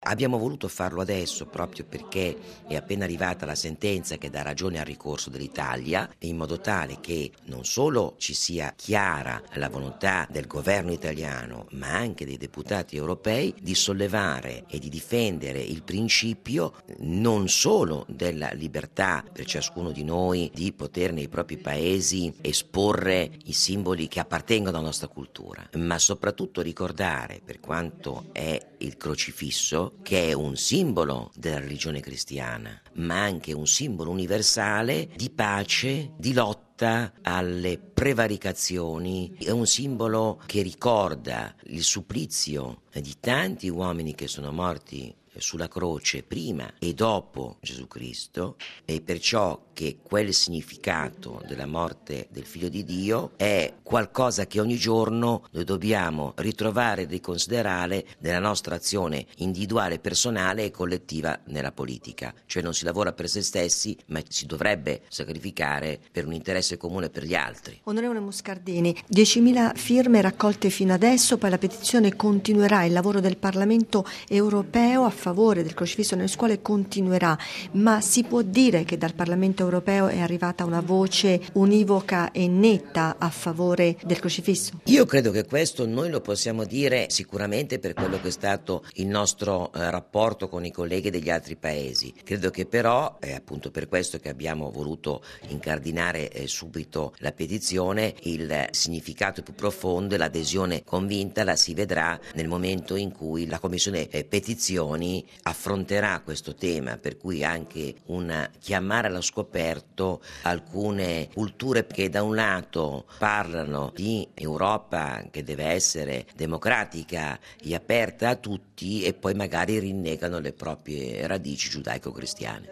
Abbiamo voluto farlo adesso proprio perché è appena arrivata la sentenza che dà ragione al ricorso dell'Italia, in modo tale che non solo ci sia chiara la volontà del governo italiano, ma anche dei deputati europei di sollevare e di difendere il principio non solo della libertà per ciascuno di noi di poter nei propri paesi esporre i simboli che appartengono alla nostra cultura, ma soprattutto ricordare, per quanto è il crocifisso, che è un simbolo della religione cristiana, ma anche un simbolo universale di pace, di lotta alle prevaricazioni, è un simbolo che ricorda il supplizio di tanti uomini che sono morti sulla croce prima e dopo Gesù Cristo, e perciò che quel significato della morte del Figlio di Dio è qualcosa che ogni giorno noi dobbiamo ritrovare e riconsiderare nella nostra azione individuale, personale e collettiva nella politica. Cioè non si lavora per se stessi, ma si dovrebbe sacrificare per un interesse comune per gli altri. Onorevole Moscardini, 10.000 firme raccolte fino adesso, poi la petizione continuerà, il lavoro del Parlamento europeo a favore del crocifisso nelle scuole continuerà, ma si può dire che dal Parlamento europeo è arrivata una voce univoca e netta a favore del crocifisso? Io credo che questo noi lo possiamo dire sicuramente per quello che è stato il nostro rapporto con i colleghi degli altri paesi. Credo che però, è appunto per questo che abbiamo voluto incardinare subito la petizione, il significato più profondo e l'adesione convinta la si vedrà nel momento in cui la Commissione Petizioni affronterà questo tema, per cui anche un chiamare allo scoperto alcune culture che da un lato parlano di Europa che deve essere democratica e aperta a tutti e poi magari rinnegano le proprie radici giudaico-cristiane.